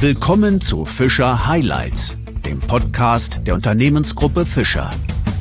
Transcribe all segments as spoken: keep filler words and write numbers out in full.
Willkommen zu Fischer Highlights, dem Podcast der Unternehmensgruppe Fischer.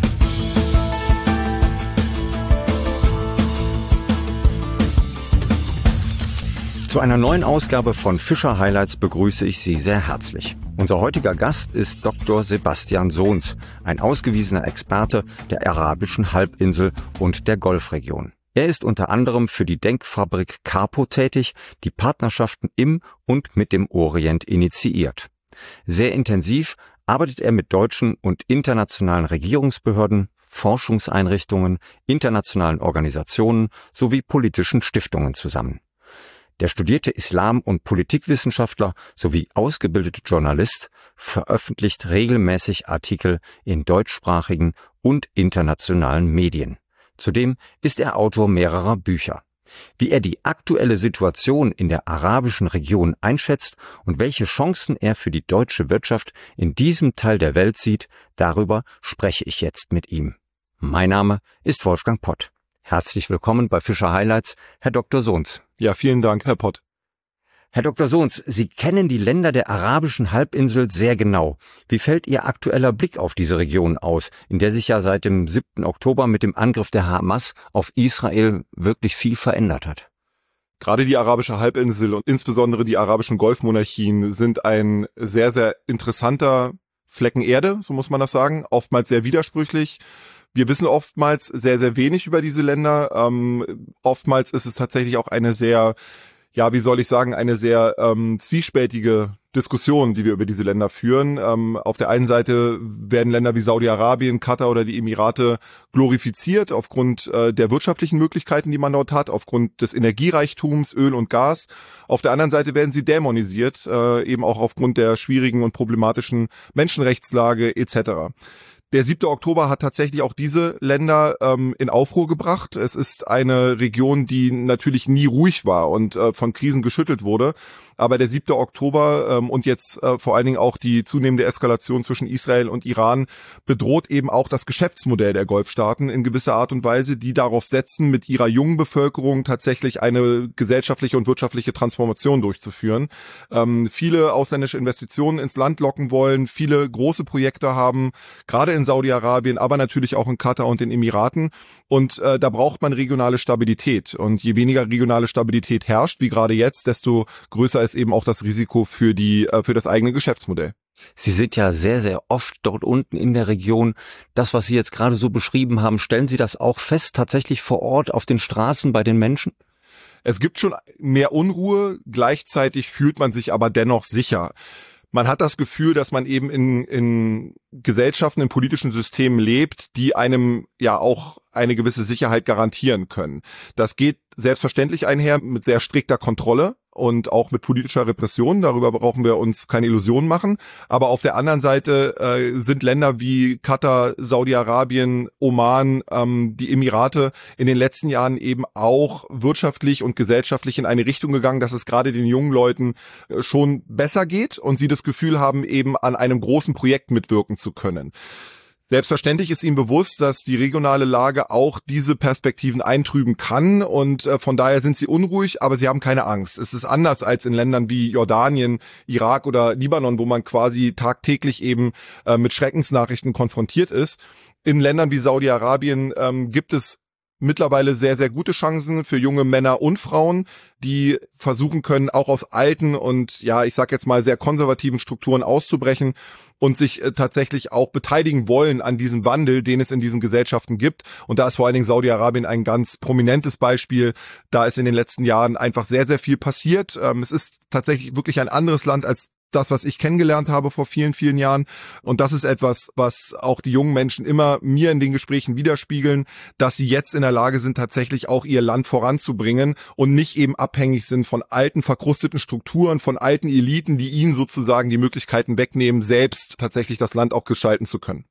Zu einer neuen Ausgabe von Fischer Highlights begrüße ich Sie sehr herzlich. Unser heutiger Gast ist Doktor Sebastian Sohns, ein ausgewiesener Experte der arabischen Halbinsel und der Golfregion. Er ist unter anderem für die Denkfabrik Capo tätig, die Partnerschaften im und mit dem Orient initiiert. Sehr intensiv arbeitet er mit deutschen und internationalen Regierungsbehörden, Forschungseinrichtungen, internationalen Organisationen sowie politischen Stiftungen zusammen. Der studierte Islam- und Politikwissenschaftler sowie ausgebildete Journalist veröffentlicht regelmäßig Artikel in deutschsprachigen und internationalen Medien. Zudem ist er Autor mehrerer Bücher. Wie er die aktuelle Situation in der arabischen Region einschätzt und welche Chancen er für die deutsche Wirtschaft in diesem Teil der Welt sieht, darüber spreche ich jetzt mit ihm. Mein Name ist Wolfgang Pott. Herzlich willkommen bei Fischer Highlights, Herr Doktor Sohns. Ja, vielen Dank, Herr Pott. Herr Doktor Sohns, Sie kennen die Länder der arabischen Halbinsel sehr genau. Wie fällt Ihr aktueller Blick auf diese Region aus, in der sich ja seit dem siebten Oktober mit dem Angriff der Hamas auf Israel wirklich viel verändert hat? Gerade die arabische Halbinsel und insbesondere die arabischen Golfmonarchien sind ein sehr, sehr interessanter Flecken Erde, so muss man das sagen, oftmals sehr widersprüchlich. Wir wissen oftmals sehr, sehr wenig über diese Länder. Ähm, oftmals ist es tatsächlich auch eine sehr, ja, wie soll ich sagen, eine sehr ähm, zwiespältige Diskussion, die wir über diese Länder führen. Ähm, auf der einen Seite werden Länder wie Saudi-Arabien, Katar oder die Emirate glorifiziert aufgrund äh, der wirtschaftlichen Möglichkeiten, die man dort hat, aufgrund des Energiereichtums, Öl und Gas. Auf der anderen Seite werden sie dämonisiert, äh, eben auch aufgrund der schwierigen und problematischen Menschenrechtslage et cetera. Der siebte Oktober hat tatsächlich auch diese Länder ähm, in Aufruhr gebracht. Es ist eine Region, die natürlich nie ruhig war und äh, von Krisen geschüttelt wurde. Aber der siebte Oktober ähm, und jetzt äh, vor allen Dingen auch die zunehmende Eskalation zwischen Israel und Iran bedroht eben auch das Geschäftsmodell der Golfstaaten in gewisser Art und Weise, die darauf setzen, mit ihrer jungen Bevölkerung tatsächlich eine gesellschaftliche und wirtschaftliche Transformation durchzuführen. Ähm, viele ausländische Investitionen ins Land locken wollen, viele große Projekte haben, gerade in Saudi-Arabien, aber natürlich auch in Katar und den Emiraten. Und äh, da braucht man regionale Stabilität. Und je weniger regionale Stabilität herrscht, wie gerade jetzt, desto größer ist eben auch das Risiko für die äh, für das eigene Geschäftsmodell. Sie sind ja sehr, sehr oft dort unten in der Region. Das, was Sie jetzt gerade so beschrieben haben, stellen Sie das auch fest, tatsächlich vor Ort auf den Straßen bei den Menschen? Es gibt schon mehr Unruhe, gleichzeitig fühlt man sich aber dennoch sicher. Man hat das Gefühl, dass man eben in, in Gesellschaften, in politischen Systemen lebt, die einem ja auch eine gewisse Sicherheit garantieren können. Das geht selbstverständlich einher mit sehr strikter Kontrolle und auch mit politischer Repression. Darüber brauchen wir uns keine Illusionen machen. Aber auf der anderen Seite äh, sind Länder wie Katar, Saudi-Arabien, Oman, ähm, die Emirate in den letzten Jahren eben auch wirtschaftlich und gesellschaftlich in eine Richtung gegangen, dass es gerade den jungen Leuten äh, schon besser geht und sie das Gefühl haben, eben an einem großen Projekt mitwirken zu können. Selbstverständlich ist ihm bewusst, dass die regionale Lage auch diese Perspektiven eintrüben kann und äh, von daher sind sie unruhig, aber sie haben keine Angst. Es ist anders als in Ländern wie Jordanien, Irak oder Libanon, wo man quasi tagtäglich eben äh, mit Schreckensnachrichten konfrontiert ist. In Ländern wie Saudi-Arabien ähm, gibt es mittlerweile sehr, sehr gute Chancen für junge Männer und Frauen, die versuchen können, auch aus alten und ja, ich sag jetzt mal sehr konservativen Strukturen auszubrechen und sich äh, tatsächlich auch beteiligen wollen an diesem Wandel, den es in diesen Gesellschaften gibt. Und da ist vor allen Dingen Saudi-Arabien ein ganz prominentes Beispiel. Da ist in den letzten Jahren einfach sehr, sehr viel passiert. Ähm, es ist tatsächlich wirklich ein anderes Land als das, was ich kennengelernt habe vor vielen, vielen Jahren. Und das ist etwas, was auch die jungen Menschen immer mir in den Gesprächen widerspiegeln, dass sie jetzt in der Lage sind, tatsächlich auch ihr Land voranzubringen und nicht eben abhängig sind von alten, verkrusteten Strukturen, von alten Eliten, die ihnen sozusagen die Möglichkeiten wegnehmen, selbst tatsächlich das Land auch gestalten zu können.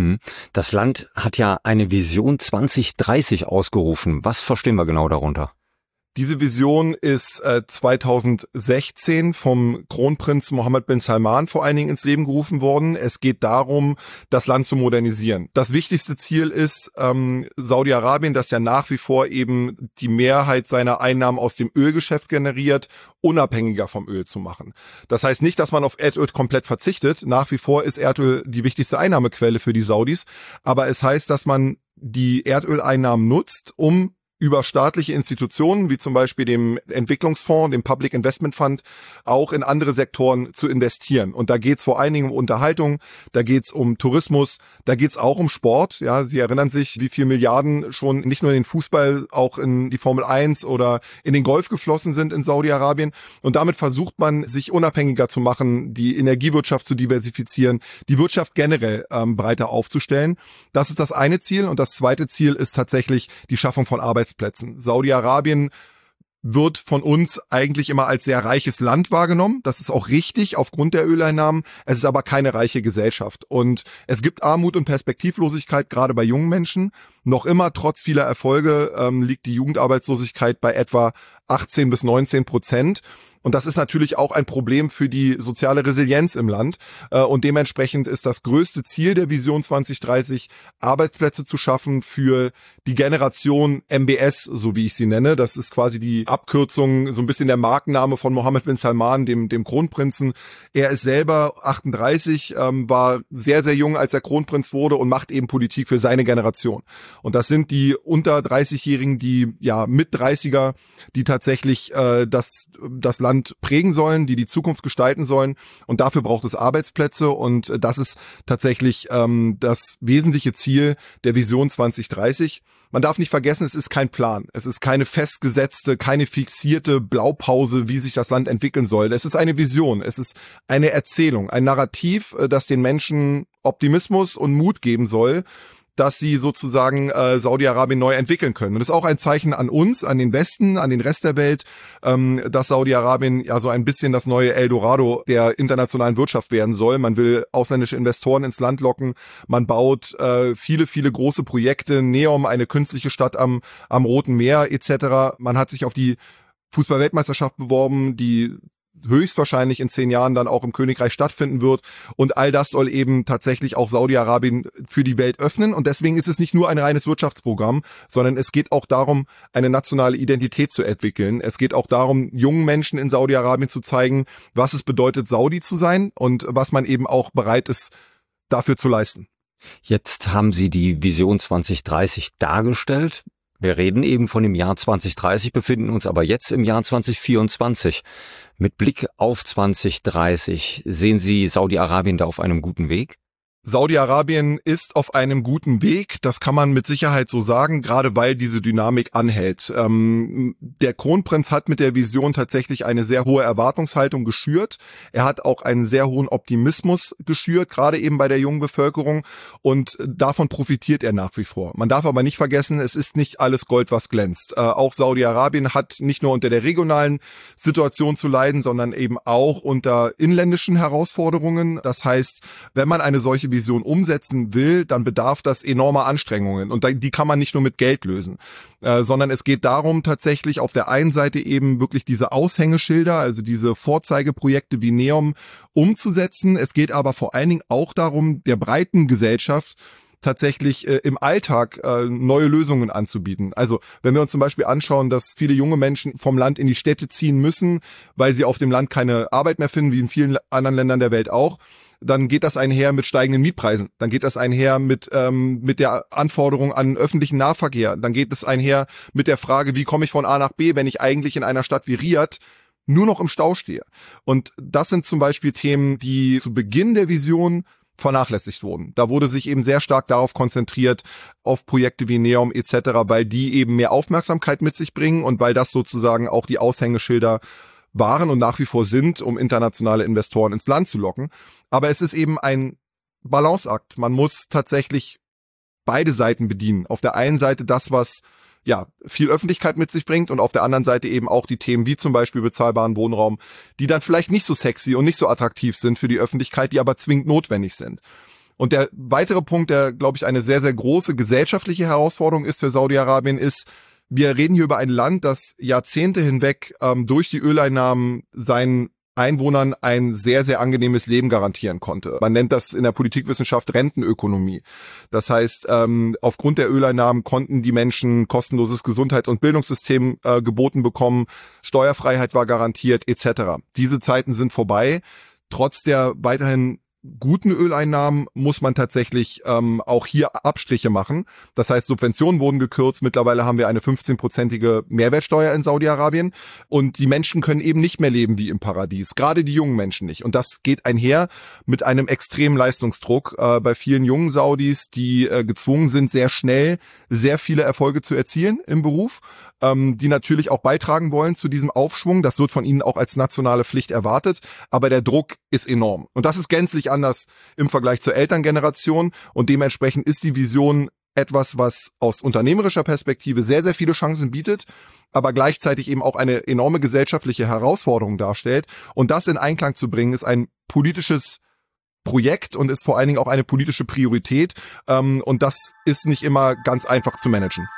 Das Land hat ja eine Vision zwanzig dreißig ausgerufen. Was verstehen wir genau darunter? Diese Vision ist äh, zweitausendsechzehn vom Kronprinz Mohammed bin Salman vor allen Dingen ins Leben gerufen worden. Es geht darum, das Land zu modernisieren. Das wichtigste Ziel ist, ähm, Saudi-Arabien, das ja nach wie vor eben die Mehrheit seiner Einnahmen aus dem Ölgeschäft generiert, unabhängiger vom Öl zu machen. Das heißt nicht, dass man auf Erdöl komplett verzichtet. Nach wie vor ist Erdöl die wichtigste Einnahmequelle für die Saudis. Aber es heißt, dass man die Erdöleinnahmen nutzt, um über staatliche Institutionen, wie zum Beispiel dem Entwicklungsfonds, dem Public Investment Fund, auch in andere Sektoren zu investieren. Und da geht es vor allen Dingen um Unterhaltung, da geht es um Tourismus, da geht es auch um Sport. Ja, Sie erinnern sich, wie viel Milliarden schon nicht nur in den Fußball, auch in die Formel eins oder in den Golf geflossen sind in Saudi-Arabien. Und damit versucht man, sich unabhängiger zu machen, die Energiewirtschaft zu diversifizieren, die Wirtschaft generell ähm, breiter aufzustellen. Das ist das eine Ziel. Und das zweite Ziel ist tatsächlich die Schaffung von Arbeitsplätzen. Saudi-Arabien wird von uns eigentlich immer als sehr reiches Land wahrgenommen. Das ist auch richtig aufgrund der Öleinnahmen. Es ist aber keine reiche Gesellschaft. Und es gibt Armut und Perspektivlosigkeit, gerade bei jungen Menschen. Noch immer, trotz vieler Erfolge, ähm, liegt die Jugendarbeitslosigkeit bei etwa achtzehn bis neunzehn Prozent. Und das ist natürlich auch ein Problem für die soziale Resilienz im Land. Und dementsprechend ist das größte Ziel der Vision zwanzig dreißig, Arbeitsplätze zu schaffen für die Generation M B S, so wie ich sie nenne. Das ist quasi die Abkürzung, so ein bisschen der Markenname von Mohammed bin Salman, dem, dem Kronprinzen. Er ist selber achtunddreißig, ähm, war sehr, sehr jung, als er Kronprinz wurde und macht eben Politik für seine Generation. Und das sind die unter dreißigjährigen, die ja mit dreißiger, die tatsächlich äh, das, das Land prägen sollen, die die Zukunft gestalten sollen. Und dafür braucht es Arbeitsplätze. Und das ist tatsächlich ähm, das wesentliche Ziel der Vision zwanzig dreißig. Man darf nicht vergessen, es ist kein Plan. Es ist keine festgesetzte, keine fixierte Blaupause, wie sich das Land entwickeln soll. Es ist eine Vision. Es ist eine Erzählung, ein Narrativ, das den Menschen Optimismus und Mut geben soll, dass sie sozusagen äh, Saudi-Arabien neu entwickeln können. Und das ist auch ein Zeichen an uns, an den Westen, an den Rest der Welt, ähm, dass Saudi-Arabien ja so ein bisschen das neue Eldorado der internationalen Wirtschaft werden soll. Man will ausländische Investoren ins Land locken. Man baut äh, viele, viele große Projekte. Neom, eine künstliche Stadt am, am Roten Meer et cetera. Man hat sich auf die Fußball-Weltmeisterschaft beworben, die höchstwahrscheinlich in zehn Jahren dann auch im Königreich stattfinden wird. Und all das soll eben tatsächlich auch Saudi-Arabien für die Welt öffnen. Und deswegen ist es nicht nur ein reines Wirtschaftsprogramm, sondern es geht auch darum, eine nationale Identität zu entwickeln. Es geht auch darum, jungen Menschen in Saudi-Arabien zu zeigen, was es bedeutet, Saudi zu sein und was man eben auch bereit ist, dafür zu leisten. Jetzt haben Sie die Vision zwanzig dreißig dargestellt. Wir reden eben von dem Jahr zwanzig dreißig, befinden uns aber jetzt im Jahr zwanzig vierundzwanzig. Mit Blick auf zwanzig dreißig, sehen Sie Saudi-Arabien da auf einem guten Weg? Saudi-Arabien ist auf einem guten Weg, das kann man mit Sicherheit so sagen, gerade weil diese Dynamik anhält. Ähm, der Kronprinz hat mit der Vision tatsächlich eine sehr hohe Erwartungshaltung geschürt. Er hat auch einen sehr hohen Optimismus geschürt, gerade eben bei der jungen Bevölkerung, und davon profitiert er nach wie vor. Man darf aber nicht vergessen, es ist nicht alles Gold, was glänzt. Äh, auch Saudi-Arabien hat nicht nur unter der regionalen Situation zu leiden, sondern eben auch unter inländischen Herausforderungen. Das heißt, wenn man eine solche Vision umsetzen will, dann bedarf das enormer Anstrengungen. Und die kann man nicht nur mit Geld lösen, äh, sondern es geht darum, tatsächlich auf der einen Seite eben wirklich diese Aushängeschilder, also diese Vorzeigeprojekte wie Neom umzusetzen. Es geht aber vor allen Dingen auch darum, der breiten Gesellschaft tatsächlich äh, im Alltag äh, neue Lösungen anzubieten. Also wenn wir uns zum Beispiel anschauen, dass viele junge Menschen vom Land in die Städte ziehen müssen, weil sie auf dem Land keine Arbeit mehr finden, wie in vielen anderen Ländern der Welt auch, dann geht das einher mit steigenden Mietpreisen. Dann geht das einher mit ähm, mit der Anforderung an öffentlichen Nahverkehr. Dann geht es einher mit der Frage, wie komme ich von A nach B, wenn ich eigentlich in einer Stadt wie Riyadh nur noch im Stau stehe. Und das sind zum Beispiel Themen, die zu Beginn der Vision vernachlässigt wurden. Da wurde sich eben sehr stark darauf konzentriert, auf Projekte wie Neom et cetera, weil die eben mehr Aufmerksamkeit mit sich bringen und weil das sozusagen auch die Aushängeschilder waren und nach wie vor sind, um internationale Investoren ins Land zu locken. Aber es ist eben ein Balanceakt. Man muss tatsächlich beide Seiten bedienen. Auf der einen Seite das, was ja viel Öffentlichkeit mit sich bringt, und auf der anderen Seite eben auch die Themen wie zum Beispiel bezahlbaren Wohnraum, die dann vielleicht nicht so sexy und nicht so attraktiv sind für die Öffentlichkeit, die aber zwingend notwendig sind. Und der weitere Punkt, der, glaube ich, eine sehr, sehr große gesellschaftliche Herausforderung ist für Saudi-Arabien, ist, Wir reden hier über ein Land, das Jahrzehnte hinweg ähm, durch die Öleinnahmen seinen Einwohnern ein sehr, sehr angenehmes Leben garantieren konnte. Man nennt das in der Politikwissenschaft Rentenökonomie. Das heißt, ähm, aufgrund der Öleinnahmen konnten die Menschen kostenloses Gesundheits- und Bildungssystem äh, geboten bekommen, Steuerfreiheit war garantiert et cetera. Diese Zeiten sind vorbei. Trotz der weiterhin guten Öleinnahmen muss man tatsächlich ähm, auch hier Abstriche machen. Das heißt, Subventionen wurden gekürzt. Mittlerweile haben wir eine fünfzehnprozentige Mehrwertsteuer in Saudi-Arabien und die Menschen können eben nicht mehr leben wie im Paradies. Gerade die jungen Menschen nicht. Und das geht einher mit einem extremen Leistungsdruck äh, bei vielen jungen Saudis, die äh, gezwungen sind, sehr schnell sehr viele Erfolge zu erzielen im Beruf, ähm, die natürlich auch beitragen wollen zu diesem Aufschwung. Das wird von ihnen auch als nationale Pflicht erwartet. Aber der Druck ist enorm. Und das ist gänzlich anders im Vergleich zur Elterngeneration und dementsprechend ist die Vision etwas, was aus unternehmerischer Perspektive sehr, sehr viele Chancen bietet, aber gleichzeitig eben auch eine enorme gesellschaftliche Herausforderung darstellt. Und das in Einklang zu bringen, ist ein politisches Projekt und ist vor allen Dingen auch eine politische Priorität. Und das ist nicht immer ganz einfach zu managen.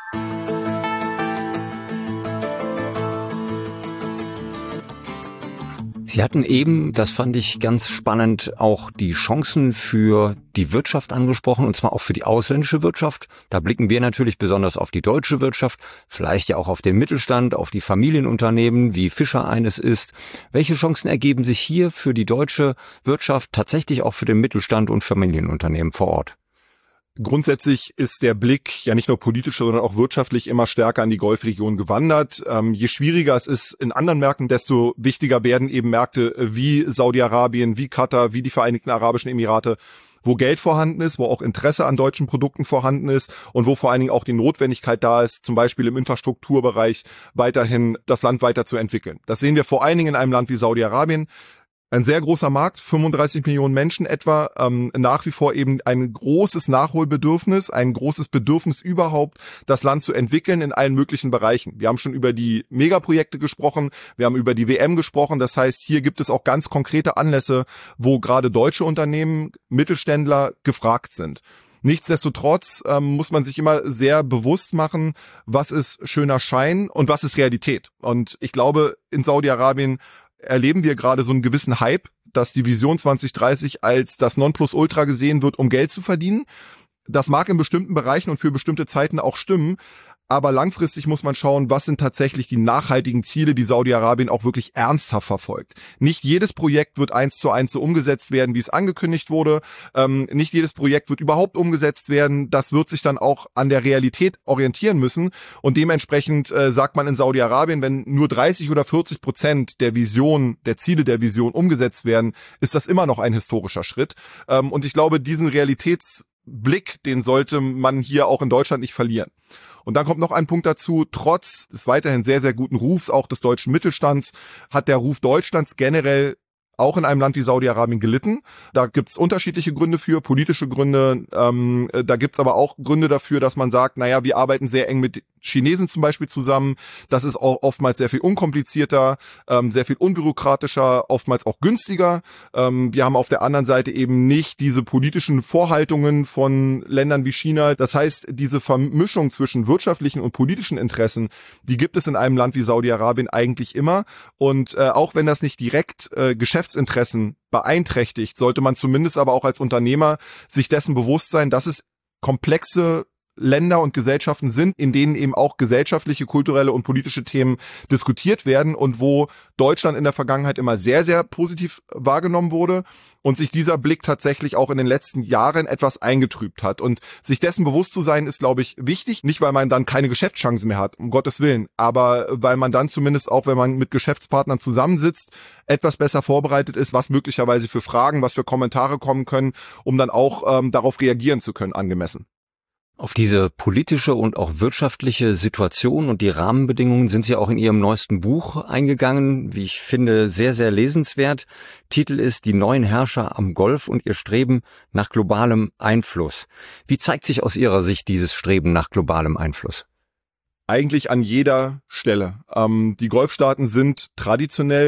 Sie hatten eben, das fand ich ganz spannend, auch die Chancen für die Wirtschaft angesprochen, und zwar auch für die ausländische Wirtschaft. Da blicken wir natürlich besonders auf die deutsche Wirtschaft, vielleicht ja auch auf den Mittelstand, auf die Familienunternehmen, wie Fischer eines ist. Welche Chancen ergeben sich hier für die deutsche Wirtschaft, tatsächlich auch für den Mittelstand und Familienunternehmen vor Ort? Grundsätzlich ist der Blick ja nicht nur politisch, sondern auch wirtschaftlich immer stärker an die Golfregion gewandert. Ähm, je schwieriger es ist in anderen Märkten, desto wichtiger werden eben Märkte wie Saudi-Arabien, wie Katar, wie die Vereinigten Arabischen Emirate, wo Geld vorhanden ist, wo auch Interesse an deutschen Produkten vorhanden ist und wo vor allen Dingen auch die Notwendigkeit da ist, zum Beispiel im Infrastrukturbereich weiterhin das Land weiterzuentwickeln. Das sehen wir vor allen Dingen in einem Land wie Saudi-Arabien. Ein sehr großer Markt, fünfunddreißig Millionen Menschen etwa, ähm, nach wie vor eben ein großes Nachholbedürfnis, ein großes Bedürfnis überhaupt, das Land zu entwickeln in allen möglichen Bereichen. Wir haben schon über die Megaprojekte gesprochen, wir haben über die W M gesprochen, das heißt, hier gibt es auch ganz konkrete Anlässe, wo gerade deutsche Unternehmen, Mittelständler gefragt sind. Nichtsdestotrotz ähm, muss man sich immer sehr bewusst machen, was ist schöner Schein und was ist Realität. Und ich glaube, in Saudi-Arabien erleben wir gerade so einen gewissen Hype, dass die Vision zwanzig dreißig als das Nonplusultra gesehen wird, um Geld zu verdienen. Das mag in bestimmten Bereichen und für bestimmte Zeiten auch stimmen, aber langfristig muss man schauen, was sind tatsächlich die nachhaltigen Ziele, die Saudi-Arabien auch wirklich ernsthaft verfolgt. Nicht jedes Projekt wird eins zu eins so umgesetzt werden, wie es angekündigt wurde. Ähm, nicht jedes Projekt wird überhaupt umgesetzt werden. Das wird sich dann auch an der Realität orientieren müssen. Und dementsprechend äh, sagt man in Saudi-Arabien, wenn nur dreißig oder vierzig Prozent der Vision, der Ziele der Vision umgesetzt werden, ist das immer noch ein historischer Schritt. Ähm, und ich glaube, diesen Realitätsblick, den sollte man hier auch in Deutschland nicht verlieren. Und dann kommt noch ein Punkt dazu, trotz des weiterhin sehr, sehr guten Rufs auch des deutschen Mittelstands hat der Ruf Deutschlands generell auch in einem Land wie Saudi-Arabien gelitten. Da gibt's unterschiedliche Gründe für, politische Gründe. Ähm, da gibt's aber auch Gründe dafür, dass man sagt, naja, wir arbeiten sehr eng mit Chinesen zum Beispiel zusammen. Das ist auch oftmals sehr viel unkomplizierter, ähm, sehr viel unbürokratischer, oftmals auch günstiger. Ähm, wir haben auf der anderen Seite eben nicht diese politischen Vorhaltungen von Ländern wie China. Das heißt, diese Vermischung zwischen wirtschaftlichen und politischen Interessen, die gibt es in einem Land wie Saudi-Arabien eigentlich immer. Und äh, auch wenn das nicht direkt äh, Geschäftsinteressen beeinträchtigt, sollte man zumindest aber auch als Unternehmer sich dessen bewusst sein, dass es komplexe Länder und Gesellschaften sind, in denen eben auch gesellschaftliche, kulturelle und politische Themen diskutiert werden und wo Deutschland in der Vergangenheit immer sehr, sehr positiv wahrgenommen wurde und sich dieser Blick tatsächlich auch in den letzten Jahren etwas eingetrübt hat. Und sich dessen bewusst zu sein, ist, glaube ich, wichtig. Nicht, weil man dann keine Geschäftschancen mehr hat, um Gottes Willen, aber weil man dann zumindest auch, wenn man mit Geschäftspartnern zusammensitzt, etwas besser vorbereitet ist, was möglicherweise für Fragen, was für Kommentare kommen können, um dann auch ähm, darauf reagieren zu können, angemessen. Auf diese politische und auch wirtschaftliche Situation und die Rahmenbedingungen sind Sie auch in Ihrem neuesten Buch eingegangen, wie ich finde, sehr, sehr lesenswert. Titel ist Die neuen Herrscher am Golf und ihr Streben nach globalem Einfluss. Wie zeigt sich aus Ihrer Sicht dieses Streben nach globalem Einfluss? Eigentlich an jeder Stelle. Ähm, die Golfstaaten sind traditionell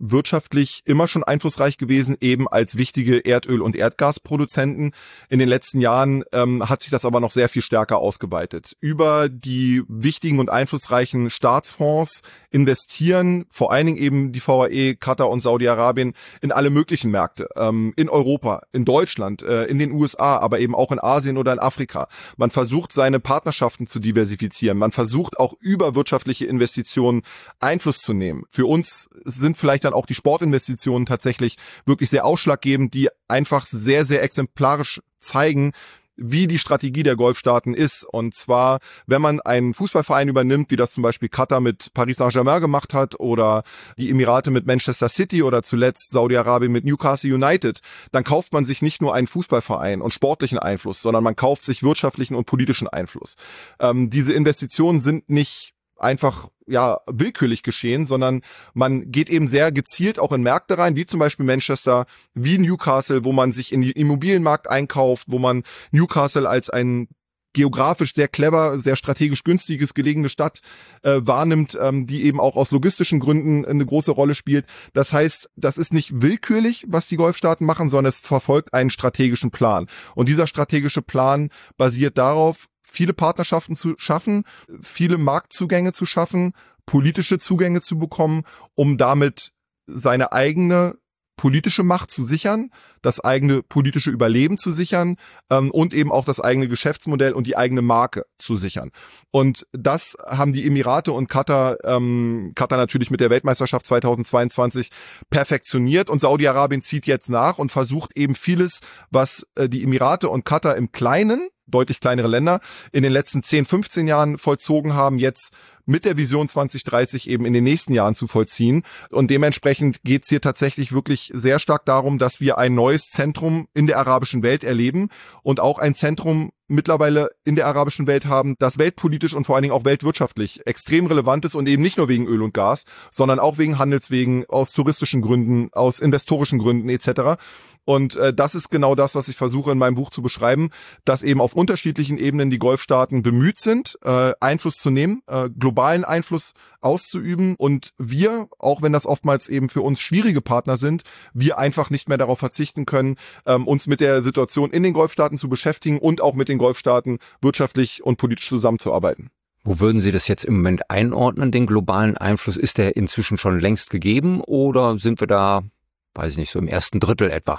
wirtschaftlich immer schon einflussreich gewesen, eben als wichtige Erdöl- und Erdgasproduzenten. In den letzten Jahren ähm, hat sich das aber noch sehr viel stärker ausgeweitet. Über die wichtigen und einflussreichen Staatsfonds investieren vor allen Dingen eben die V A E, Katar und Saudi-Arabien in alle möglichen Märkte. Ähm, in Europa, in Deutschland, äh, in den U S A, aber eben auch in Asien oder in Afrika. Man versucht, seine Partnerschaften zu diversifizieren. Man versucht auch über wirtschaftliche Investitionen Einfluss zu nehmen. Für uns sind vielleicht dann auch die Sportinvestitionen tatsächlich wirklich sehr ausschlaggebend, die einfach sehr, sehr exemplarisch zeigen, wie die Strategie der Golfstaaten ist. Und zwar, wenn man einen Fußballverein übernimmt, wie das zum Beispiel Katar mit Paris Saint-Germain gemacht hat oder die Emirate mit Manchester City oder zuletzt Saudi-Arabien mit Newcastle United, dann kauft man sich nicht nur einen Fußballverein und sportlichen Einfluss, sondern man kauft sich wirtschaftlichen und politischen Einfluss. Ähm, diese Investitionen sind nicht einfach ja willkürlich geschehen, sondern man geht eben sehr gezielt auch in Märkte rein, wie zum Beispiel Manchester, wie Newcastle, wo man sich in den Immobilienmarkt einkauft, wo man Newcastle als ein geografisch sehr clever, sehr strategisch günstiges gelegene Stadt äh, wahrnimmt, ähm, die eben auch aus logistischen Gründen eine große Rolle spielt. Das heißt, das ist nicht willkürlich, was die Golfstaaten machen, sondern es verfolgt einen strategischen Plan. Und dieser strategische Plan basiert darauf, viele Partnerschaften zu schaffen, viele Marktzugänge zu schaffen, politische Zugänge zu bekommen, um damit seine eigene politische Macht zu sichern, das eigene politische Überleben zu sichern ähm, und eben auch das eigene Geschäftsmodell und die eigene Marke zu sichern. Und das haben die Emirate und Katar, ähm, Katar natürlich mit der Weltmeisterschaft zweitausendzweiundzwanzig perfektioniert und Saudi-Arabien zieht jetzt nach und versucht eben vieles, was äh, die Emirate und Katar im Kleinen, deutlich kleinere Länder, in den letzten zehn, fünfzehn Jahren vollzogen haben, jetzt mit der Vision zwanzig dreißig eben in den nächsten Jahren zu vollziehen. Und dementsprechend geht es hier tatsächlich wirklich sehr stark darum, dass wir ein neues Zentrum in der arabischen Welt erleben und auch ein Zentrum mittlerweile in der arabischen Welt haben, das weltpolitisch und vor allen Dingen auch weltwirtschaftlich extrem relevant ist und eben nicht nur wegen Öl und Gas, sondern auch wegen Handelswegen, aus touristischen Gründen, aus investorischen Gründen et cetera. Und äh, das ist genau das, was ich versuche in meinem Buch zu beschreiben, dass eben auf unterschiedlichen Ebenen die Golfstaaten bemüht sind, äh, Einfluss zu nehmen, äh, globalen Einfluss auszuüben und wir, auch wenn das oftmals eben für uns schwierige Partner sind, wir einfach nicht mehr darauf verzichten können, ähm, uns mit der Situation in den Golfstaaten zu beschäftigen und auch mit den Golfstaaten wirtschaftlich und politisch zusammenzuarbeiten. Wo würden Sie das jetzt im Moment einordnen, den globalen Einfluss? Ist der inzwischen schon längst gegeben oder sind wir da, weiß ich nicht, so im ersten Drittel etwa?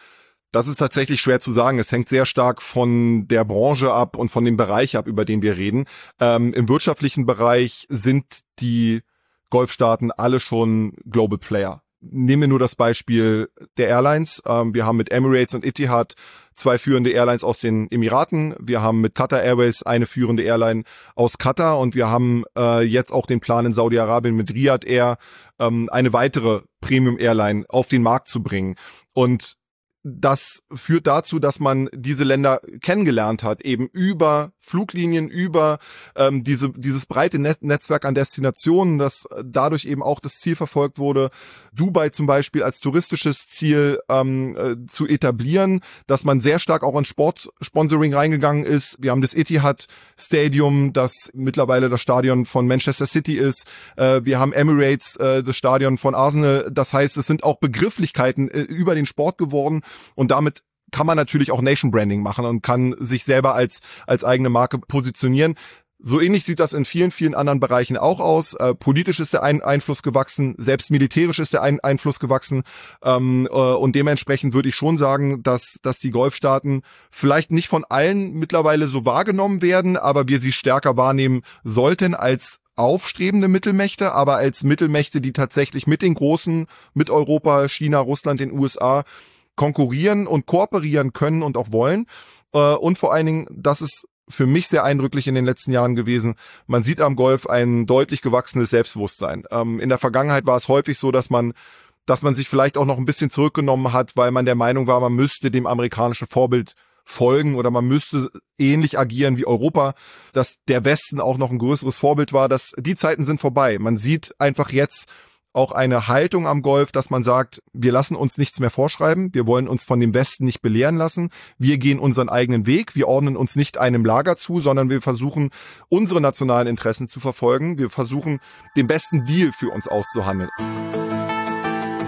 Das ist tatsächlich schwer zu sagen. Es hängt sehr stark von der Branche ab und von dem Bereich ab, über den wir reden. Ähm, im wirtschaftlichen Bereich sind die Golfstaaten alle schon Global Player. Nehmen wir nur das Beispiel der Airlines. Ähm, wir haben mit Emirates und Etihad zwei führende Airlines aus den Emiraten. Wir haben mit Qatar Airways eine führende Airline aus Katar und wir haben äh, jetzt auch den Plan in Saudi-Arabien mit Riyadh Air ähm, eine weitere Premium-Airline auf den Markt zu bringen. Und das führt dazu, dass man diese Länder kennengelernt hat, eben über Fluglinien, über ähm, diese dieses breite Net- Netzwerk an Destinationen, dass dadurch eben auch das Ziel verfolgt wurde, Dubai zum Beispiel als touristisches Ziel ähm, äh, zu etablieren, dass man sehr stark auch in Sportsponsoring reingegangen ist. Wir haben das Etihad Stadium, das mittlerweile das Stadion von Manchester City ist. Äh, wir haben Emirates, äh, das Stadion von Arsenal. Das heißt, es sind auch Begrifflichkeiten äh, über den Sport geworden. Und damit kann man natürlich auch Nation Branding machen und kann sich selber als als eigene Marke positionieren. So ähnlich sieht das in vielen, vielen anderen Bereichen auch aus. Äh, politisch ist der Ein- Einfluss gewachsen, selbst militärisch ist der Ein- Einfluss gewachsen. Ähm, äh, und dementsprechend würde ich schon sagen, dass dass die Golfstaaten vielleicht nicht von allen mittlerweile so wahrgenommen werden, aber wir sie stärker wahrnehmen sollten als aufstrebende Mittelmächte, aber als Mittelmächte, die tatsächlich mit den Großen, mit Europa, China, Russland, den U S A konkurrieren und kooperieren können und auch wollen. Und vor allen Dingen, das ist für mich sehr eindrücklich in den letzten Jahren gewesen, man sieht am Golf ein deutlich gewachsenes Selbstbewusstsein. In der Vergangenheit war es häufig so, dass man dass man sich vielleicht auch noch ein bisschen zurückgenommen hat, weil man der Meinung war, man müsste dem amerikanischen Vorbild folgen oder man müsste ähnlich agieren wie Europa, dass der Westen auch noch ein größeres Vorbild war. Dass die Zeiten sind vorbei. Man sieht einfach jetzt auch eine Haltung am Golf, dass man sagt, wir lassen uns nichts mehr vorschreiben, wir wollen uns von dem Westen nicht belehren lassen, wir gehen unseren eigenen Weg, wir ordnen uns nicht einem Lager zu, sondern wir versuchen, unsere nationalen Interessen zu verfolgen, wir versuchen, den besten Deal für uns auszuhandeln.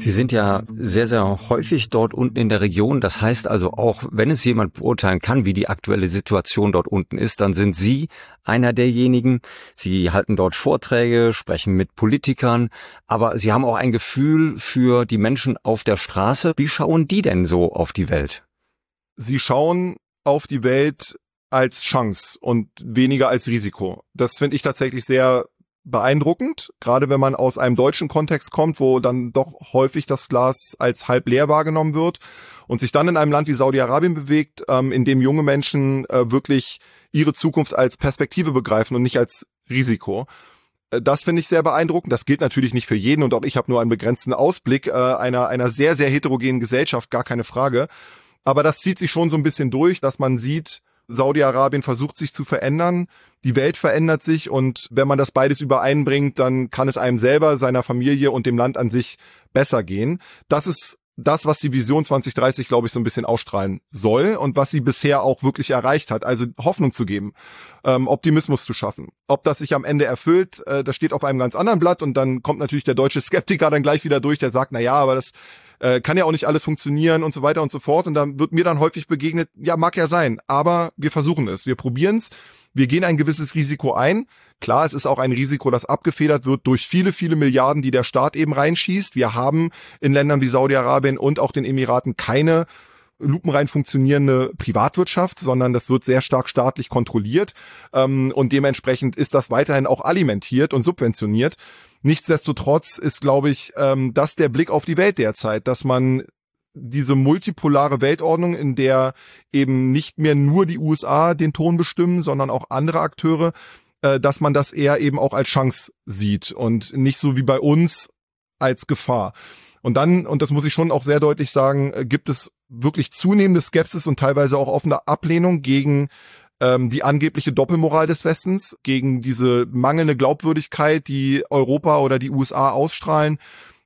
Sie sind ja sehr, sehr häufig dort unten in der Region. Das heißt also auch, wenn es jemand beurteilen kann, wie die aktuelle Situation dort unten ist, dann sind Sie einer derjenigen. Sie halten dort Vorträge, sprechen mit Politikern, aber Sie haben auch ein Gefühl für die Menschen auf der Straße. Wie schauen die denn so auf die Welt? Sie schauen auf die Welt als Chance und weniger als Risiko. Das finde ich tatsächlich sehr beeindruckend, gerade wenn man aus einem deutschen Kontext kommt, wo dann doch häufig das Glas als halb leer wahrgenommen wird und sich dann in einem Land wie Saudi-Arabien bewegt, ähm, in dem junge Menschen äh, wirklich ihre Zukunft als Perspektive begreifen und nicht als Risiko. Äh, das finde ich sehr beeindruckend. Das gilt natürlich nicht für jeden und auch ich habe nur einen begrenzten Ausblick äh, einer einer sehr, sehr heterogenen Gesellschaft, gar keine Frage. Aber das zieht sich schon so ein bisschen durch, dass man sieht, Saudi-Arabien versucht sich zu verändern, die Welt verändert sich und wenn man das beides übereinbringt, dann kann es einem selber, seiner Familie und dem Land an sich besser gehen. Das ist das, was die Vision zwanzig dreißig, glaube ich, so ein bisschen ausstrahlen soll und was sie bisher auch wirklich erreicht hat. Also Hoffnung zu geben, ähm, Optimismus zu schaffen. Ob das sich am Ende erfüllt, äh, das steht auf einem ganz anderen Blatt und dann kommt natürlich der deutsche Skeptiker dann gleich wieder durch, der sagt, na ja, aber das äh, kann ja auch nicht alles funktionieren und so weiter und so fort. Und dann wird mir dann häufig begegnet, ja, mag ja sein, aber wir versuchen es, wir probieren es. Wir gehen ein gewisses Risiko ein. Klar, es ist auch ein Risiko, das abgefedert wird durch viele, viele Milliarden, die der Staat eben reinschießt. Wir haben in Ländern wie Saudi-Arabien und auch den Emiraten keine lupenrein funktionierende Privatwirtschaft, sondern das wird sehr stark staatlich kontrolliert. Und dementsprechend ist das weiterhin auch alimentiert und subventioniert. Nichtsdestotrotz ist, glaube ich, das der Blick auf die Welt derzeit, dass man diese multipolare Weltordnung, in der eben nicht mehr nur die U S A den Ton bestimmen, sondern auch andere Akteure, äh, dass man das eher eben auch als Chance sieht und nicht so wie bei uns als Gefahr. Und dann, und das muss ich schon auch sehr deutlich sagen, äh, gibt es wirklich zunehmende Skepsis und teilweise auch offene Ablehnung gegen ähm, die angebliche Doppelmoral des Westens, gegen diese mangelnde Glaubwürdigkeit, die Europa oder die U S A ausstrahlen,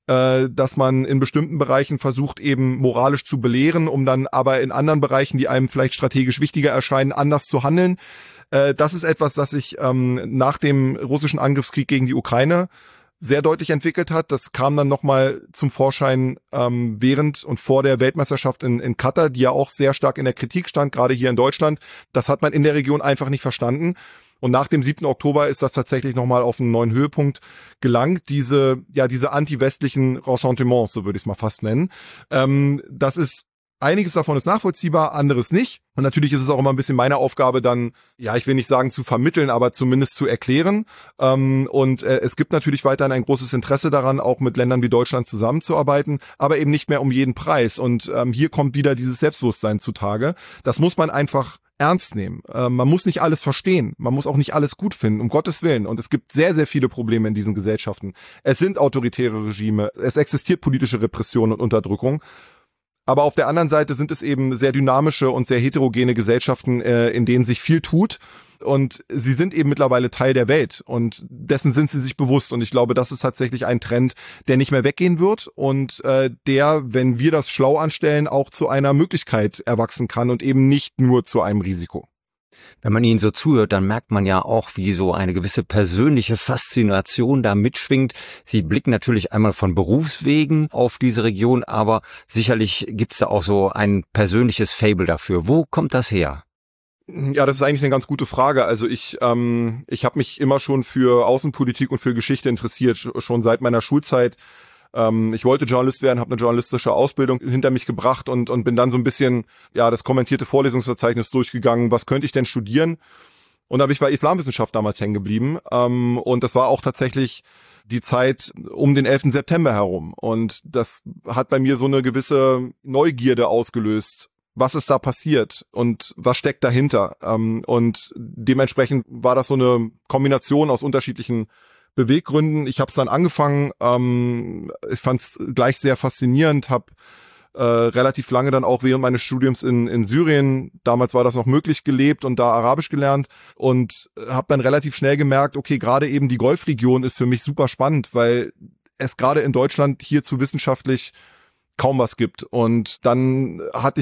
dass man in bestimmten Bereichen versucht, eben moralisch zu belehren, um dann aber in anderen Bereichen, die einem vielleicht strategisch wichtiger erscheinen, anders zu handeln. Das ist etwas, das sich nach dem russischen Angriffskrieg gegen die Ukraine sehr deutlich entwickelt hat. Das kam dann nochmal zum Vorschein während und vor der Weltmeisterschaft in, in Katar, die ja auch sehr stark in der Kritik stand, gerade hier in Deutschland. Das hat man in der Region einfach nicht verstanden. Und nach dem siebten Oktober ist das tatsächlich nochmal auf einen neuen Höhepunkt gelangt, diese, ja, diese anti-westlichen Ressentiments, so würde ich es mal fast nennen. Ähm, das ist, einiges davon ist nachvollziehbar, anderes nicht. Und natürlich ist es auch immer ein bisschen meine Aufgabe dann, ja, ich will nicht sagen zu vermitteln, aber zumindest zu erklären. Ähm, und äh, es gibt natürlich weiterhin ein großes Interesse daran, auch mit Ländern wie Deutschland zusammenzuarbeiten, aber eben nicht mehr um jeden Preis. Und ähm, hier kommt wieder dieses Selbstbewusstsein zutage. Das muss man einfach ernst nehmen. Äh, man muss nicht alles verstehen. Man muss auch nicht alles gut finden, um Gottes Willen. Und es gibt sehr, sehr viele Probleme in diesen Gesellschaften. Es sind autoritäre Regime. Es existiert politische Repression und Unterdrückung. Aber auf der anderen Seite sind es eben sehr dynamische und sehr heterogene Gesellschaften, äh, in denen sich viel tut. Und sie sind eben mittlerweile Teil der Welt und dessen sind sie sich bewusst. Und ich glaube, das ist tatsächlich ein Trend, der nicht mehr weggehen wird und äh, der, wenn wir das schlau anstellen, auch zu einer Möglichkeit erwachsen kann und eben nicht nur zu einem Risiko. Wenn man Ihnen so zuhört, dann merkt man ja auch, wie so eine gewisse persönliche Faszination da mitschwingt. Sie blicken natürlich einmal von Berufswegen auf diese Region, aber sicherlich gibt es da auch so ein persönliches Faible dafür. Wo kommt das her? Ja, das ist eigentlich eine ganz gute Frage. Also ich ähm, ich habe mich immer schon für Außenpolitik und für Geschichte interessiert, schon seit meiner Schulzeit. Ähm, ich wollte Journalist werden, habe eine journalistische Ausbildung hinter mich gebracht und und bin dann so ein bisschen ja das kommentierte Vorlesungsverzeichnis durchgegangen. Was könnte ich denn studieren? Und da bin ich bei Islamwissenschaft damals hängen geblieben. Ähm, und das war auch tatsächlich die Zeit um den elften September herum. Und das hat bei mir so eine gewisse Neugierde ausgelöst. Was ist da passiert und was steckt dahinter? Ähm, und dementsprechend war das so eine Kombination aus unterschiedlichen Beweggründen. Ich habe es dann angefangen, ähm, ich fand es gleich sehr faszinierend, habe äh, relativ lange dann auch während meines Studiums in, in Syrien, damals war das noch möglich, gelebt und da Arabisch gelernt und habe dann relativ schnell gemerkt, okay, gerade eben die Golfregion ist für mich super spannend, weil es gerade in Deutschland hierzu wissenschaftlich kaum was gibt. Und dann hatte ich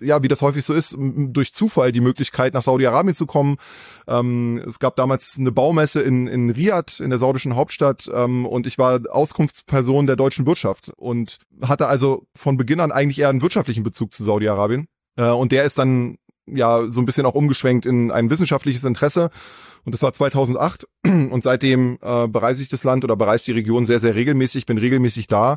ja, wie das häufig so ist, durch Zufall die Möglichkeit, nach Saudi-Arabien zu kommen. Ähm, es gab damals eine Baumesse in, in Riyadh, in der saudischen Hauptstadt, ähm, und ich war Auskunftsperson der deutschen Wirtschaft und hatte also von Beginn an eigentlich eher einen wirtschaftlichen Bezug zu Saudi-Arabien. Äh, und der ist dann ja so ein bisschen auch umgeschwenkt in ein wissenschaftliches Interesse. Und das war zweitausendacht. Und seitdem äh, bereise ich das Land oder bereise die Region sehr, sehr regelmäßig, bin regelmäßig da.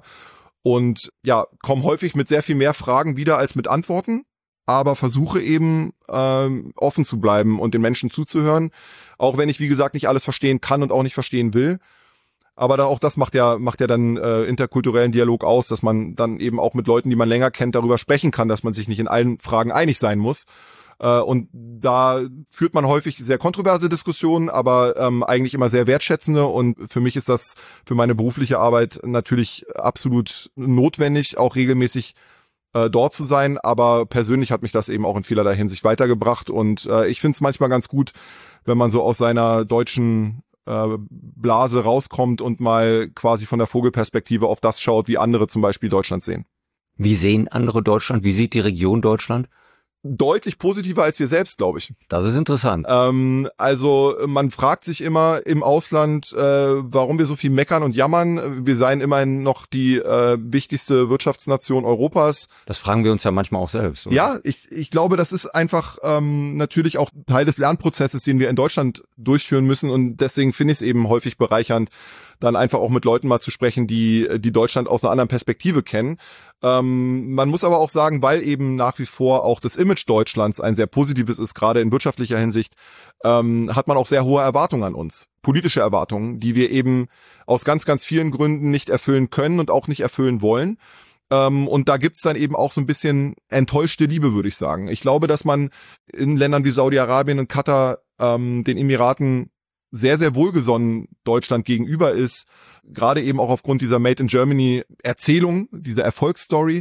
Und ja, komme häufig mit sehr viel mehr Fragen wieder als mit Antworten, aber versuche eben ähm, offen zu bleiben und den Menschen zuzuhören, auch wenn ich, wie gesagt, nicht alles verstehen kann und auch nicht verstehen will. Aber da, auch das macht ja macht ja dann äh, interkulturellen Dialog aus, dass man dann eben auch mit Leuten, die man länger kennt, darüber sprechen kann, dass man sich nicht in allen Fragen einig sein muss. Äh, und da führt man häufig sehr kontroverse Diskussionen, aber ähm, eigentlich immer sehr wertschätzende. Und für mich ist das für meine berufliche Arbeit natürlich absolut notwendig, auch regelmäßig äh, dort zu sein. Aber persönlich hat mich das eben auch in vielerlei Hinsicht weitergebracht. Und äh, ich finde es manchmal ganz gut, wenn man so aus seiner deutschen äh, Blase rauskommt und mal quasi von der Vogelperspektive auf das schaut, wie andere zum Beispiel Deutschland sehen. Wie sehen andere Deutschland? Wie sieht die Region Deutschland? Deutlich positiver als wir selbst, glaube ich. Das ist interessant. Ähm, also man fragt sich immer im Ausland, äh, warum wir so viel meckern und jammern. Wir seien immerhin noch die äh, wichtigste Wirtschaftsnation Europas. Das fragen wir uns ja manchmal auch selbst, oder? Ja, ich, ich glaube, das ist einfach ähm, natürlich auch Teil des Lernprozesses, den wir in Deutschland durchführen müssen. Und deswegen finde ich es eben häufig bereichernd, dann einfach auch mit Leuten mal zu sprechen, die die Deutschland aus einer anderen Perspektive kennen. Ähm, man muss aber auch sagen, weil eben nach wie vor auch das Image Deutschlands ein sehr positives ist, gerade in wirtschaftlicher Hinsicht, ähm, hat man auch sehr hohe Erwartungen an uns. Politische Erwartungen, die wir eben aus ganz, ganz vielen Gründen nicht erfüllen können und auch nicht erfüllen wollen. Ähm, und da gibt's dann eben auch so ein bisschen enttäuschte Liebe, würde ich sagen. Ich glaube, dass man in Ländern wie Saudi-Arabien und Katar, ähm, den Emiraten, sehr, sehr wohlgesonnen Deutschland gegenüber ist, gerade eben auch aufgrund dieser Made in Germany Erzählung, dieser Erfolgsstory,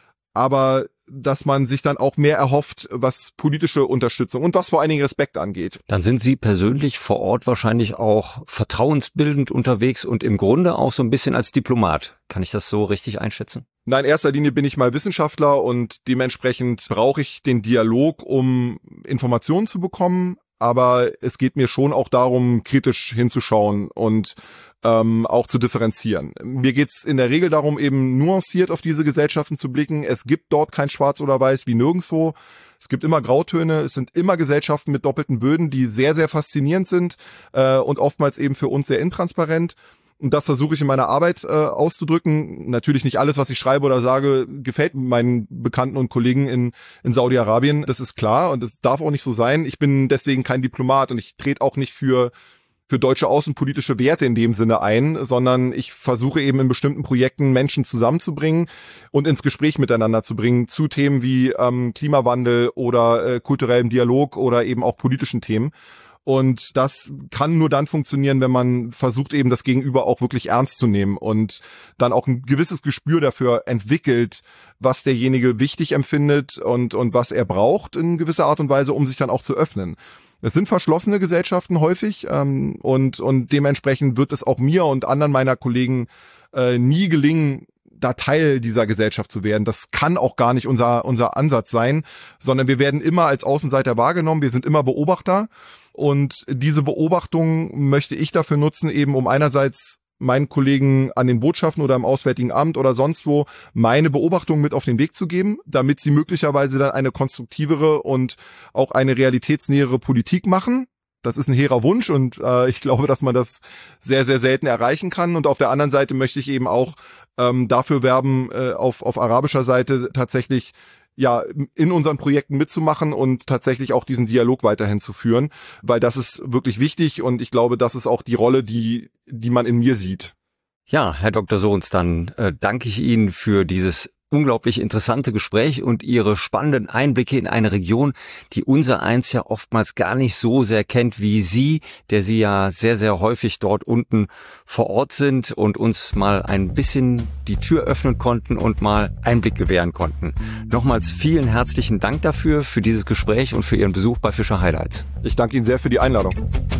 aber dass man sich dann auch mehr erhofft, was politische Unterstützung und was vor allen Dingen Respekt angeht. Dann sind Sie persönlich vor Ort wahrscheinlich auch vertrauensbildend unterwegs und im Grunde auch so ein bisschen als Diplomat. Kann ich das so richtig einschätzen? Nein, in erster Linie bin ich mal Wissenschaftler und dementsprechend brauche ich den Dialog, um Informationen zu bekommen. Aber es geht mir schon auch darum, kritisch hinzuschauen und ähm, auch zu differenzieren. Mir geht's in der Regel darum, eben nuanciert auf diese Gesellschaften zu blicken. Es gibt dort kein Schwarz oder Weiß wie nirgendwo. Es gibt immer Grautöne. Es sind immer Gesellschaften mit doppelten Böden, die sehr, sehr faszinierend sind äh, und oftmals eben für uns sehr intransparent. Und das versuche ich in meiner Arbeit äh, auszudrücken. Natürlich nicht alles, was ich schreibe oder sage, gefällt meinen Bekannten und Kollegen in, in Saudi-Arabien. Das ist klar und es darf auch nicht so sein. Ich bin deswegen kein Diplomat und ich trete auch nicht für für deutsche außenpolitische Werte in dem Sinne ein, sondern ich versuche eben in bestimmten Projekten Menschen zusammenzubringen und ins Gespräch miteinander zu bringen zu Themen wie ähm, Klimawandel oder äh, kulturellem Dialog oder eben auch politischen Themen. Und das kann nur dann funktionieren, wenn man versucht, eben das Gegenüber auch wirklich ernst zu nehmen und dann auch ein gewisses Gespür dafür entwickelt, was derjenige wichtig empfindet und, und was er braucht in gewisser Art und Weise, um sich dann auch zu öffnen. Es sind verschlossene Gesellschaften häufig ähm, und, und dementsprechend wird es auch mir und anderen meiner Kollegen äh, nie gelingen, da Teil dieser Gesellschaft zu werden. Das kann auch gar nicht unser, unser Ansatz sein, sondern wir werden immer als Außenseiter wahrgenommen. Wir sind immer Beobachter. Und diese Beobachtung möchte ich dafür nutzen, eben um einerseits meinen Kollegen an den Botschaften oder im Auswärtigen Amt oder sonst wo meine Beobachtungen mit auf den Weg zu geben, damit sie möglicherweise dann eine konstruktivere und auch eine realitätsnähere Politik machen. Das ist ein hehrer Wunsch und äh, ich glaube, dass man das sehr, sehr selten erreichen kann. Und auf der anderen Seite möchte ich eben auch ähm, dafür werben, äh, auf, auf arabischer Seite tatsächlich ja in unseren Projekten mitzumachen und tatsächlich auch diesen Dialog weiterhin zu führen, weil das ist wirklich wichtig und ich glaube, das ist auch die Rolle, die die man in mir sieht. Ja, Herr Doktor Sohns, dann äh, danke ich Ihnen für dieses unglaublich interessante Gespräch und Ihre spannenden Einblicke in eine Region, die unser eins ja oftmals gar nicht so sehr kennt wie Sie, der Sie ja sehr, sehr häufig dort unten vor Ort sind und uns mal ein bisschen die Tür öffnen konnten und mal Einblick gewähren konnten. Nochmals vielen herzlichen Dank dafür, für dieses Gespräch und für Ihren Besuch bei Fischer Highlights. Ich danke Ihnen sehr für die Einladung.